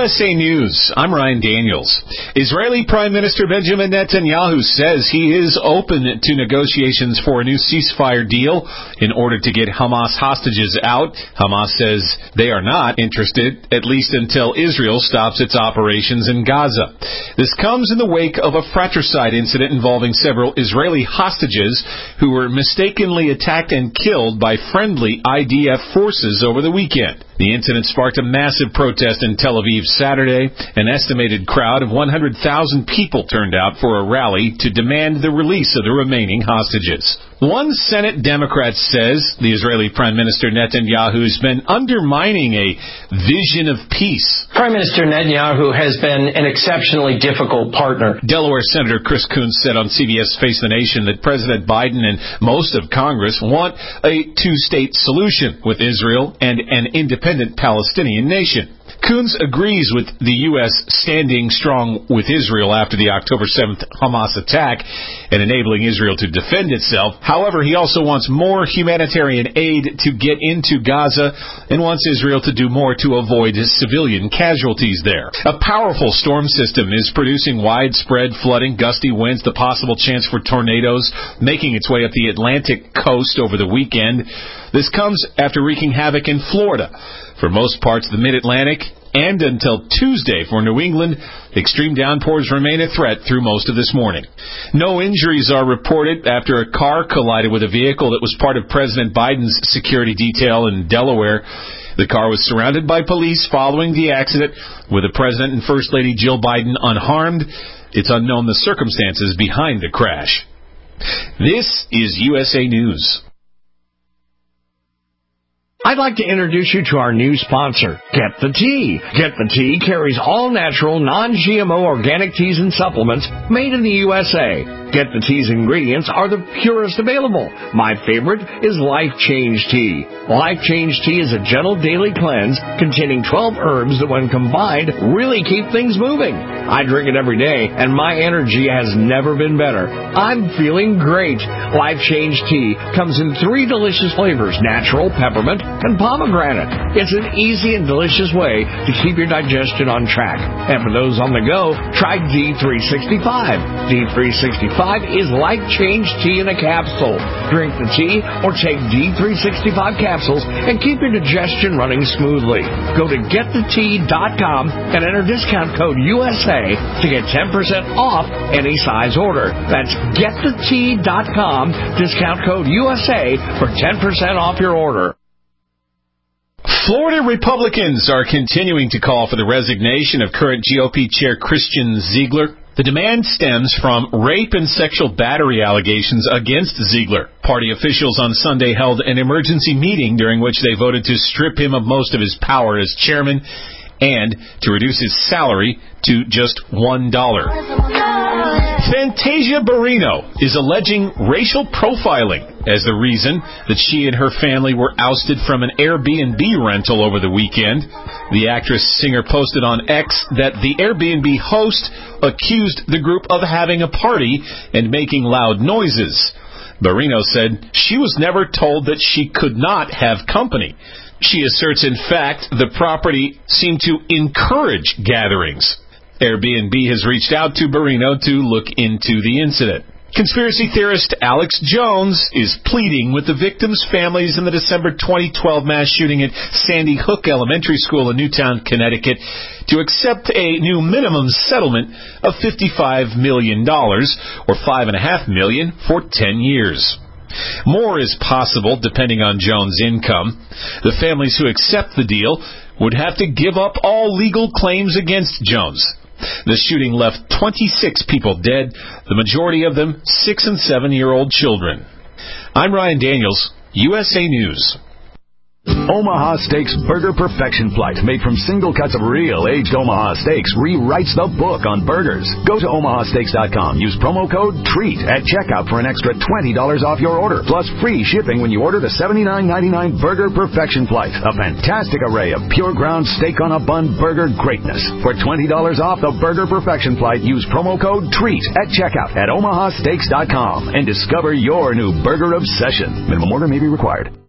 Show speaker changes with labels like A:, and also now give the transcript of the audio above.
A: USA News, I'm Ryan Daniels. Israeli Prime Minister Benjamin Netanyahu says he is open to negotiations for a new ceasefire deal in order to get Hamas hostages out. Hamas says they are not interested, at least until Israel stops its operations in Gaza. This comes in the wake of a fratricide incident involving several Israeli hostages who were mistakenly attacked and killed by friendly IDF forces over the weekend. The incident sparked a massive protest in Tel Aviv Saturday. An estimated crowd of 100,000 people turned out for a rally to demand the release of the remaining hostages. One Senate Democrat says the Israeli Prime Minister Netanyahu has been undermining a vision of peace.
B: Prime Minister Netanyahu has been an exceptionally difficult partner.
A: Delaware Senator Chris Coons said on CBS Face the Nation that President Biden and most of Congress want a two-state solution with Israel and an independent Palestinian nation. Coons agrees with the U.S. standing strong with Israel after the October 7th Hamas attack and enabling Israel to defend itself. However, he also wants more humanitarian aid to get into Gaza and wants Israel to do more to avoid civilian casualties there. A powerful storm system is producing widespread flooding, gusty winds, the possible chance for tornadoes making its way up the Atlantic coast over the weekend. This comes after wreaking havoc in Florida. For most parts of the Mid-Atlantic and until Tuesday for New England, extreme downpours remain a threat through most of this morning. No injuries are reported after a car collided with a vehicle that was part of President Biden's security detail in Delaware. The car was surrounded by police following the accident, with the President and First Lady Jill Biden unharmed. It's unknown the circumstances behind the crash. This is USA News.
C: I'd like to introduce you to our new sponsor, Get the Tea. Get the Tea carries all-natural, non-GMO organic teas and supplements made in the USA. Get the Tea's ingredients are the purest available. My favorite is Life Change Tea. Life Change Tea is a gentle daily cleanse containing 12 herbs that, when combined, really keep things moving. I drink it every day, and my energy has never been better. I'm feeling great. Life Change Tea comes in 3 delicious flavors: natural, peppermint, and pomegranate. It's an easy and delicious way to keep your digestion on track. And for those on the go, try D365. D365 is Life Change Tea in a capsule. Drink the tea or take D365 capsules and keep your digestion running smoothly. Go to getthetea.com and enter discount code USA to get 10% off any size order. That's getthetea.com, discount code USA for 10% off your order.
A: Florida Republicans are continuing to call for the resignation of current GOP Chair Christian Ziegler. The demand stems from rape and sexual battery allegations against Ziegler. Party officials on Sunday held an emergency meeting during which they voted to strip him of most of his power as chairman and to reduce his salary to just $1. Fantasia Barrino is alleging racial profiling as the reason that she and her family were ousted from an Airbnb rental over the weekend. The actress-singer posted on X that the Airbnb host accused the group of having a party and making loud noises. Barrino said she was never told that she could not have company. She asserts, in fact, the property seemed to encourage gatherings. Airbnb has reached out to Barrino to look into the incident. Conspiracy theorist Alex Jones is pleading with the victims' families in the December 2012 mass shooting at Sandy Hook Elementary School in Newtown, Connecticut, to accept a new minimum settlement of $55 million, or $5.5 million, for 10 years. More is possible depending on Jones' income. The families who accept the deal would have to give up all legal claims against Jones. The shooting left 26 people dead, the majority of them 6- and 7-year-old children. I'm Ryan Daniels, USA News.
D: Omaha Steaks Burger Perfection Flight, made from single cuts of real aged Omaha steaks, rewrites the book on burgers. Go to omahasteaks.com. Use promo code TREAT at checkout for an extra $20 off your order, plus free shipping when you order the $79.99 Burger Perfection Flight. A fantastic array of pure ground steak on a bun burger greatness. For $20 off the Burger Perfection Flight, use promo code TREAT at checkout at omahasteaks.com and discover your new burger obsession. Minimum order may be required.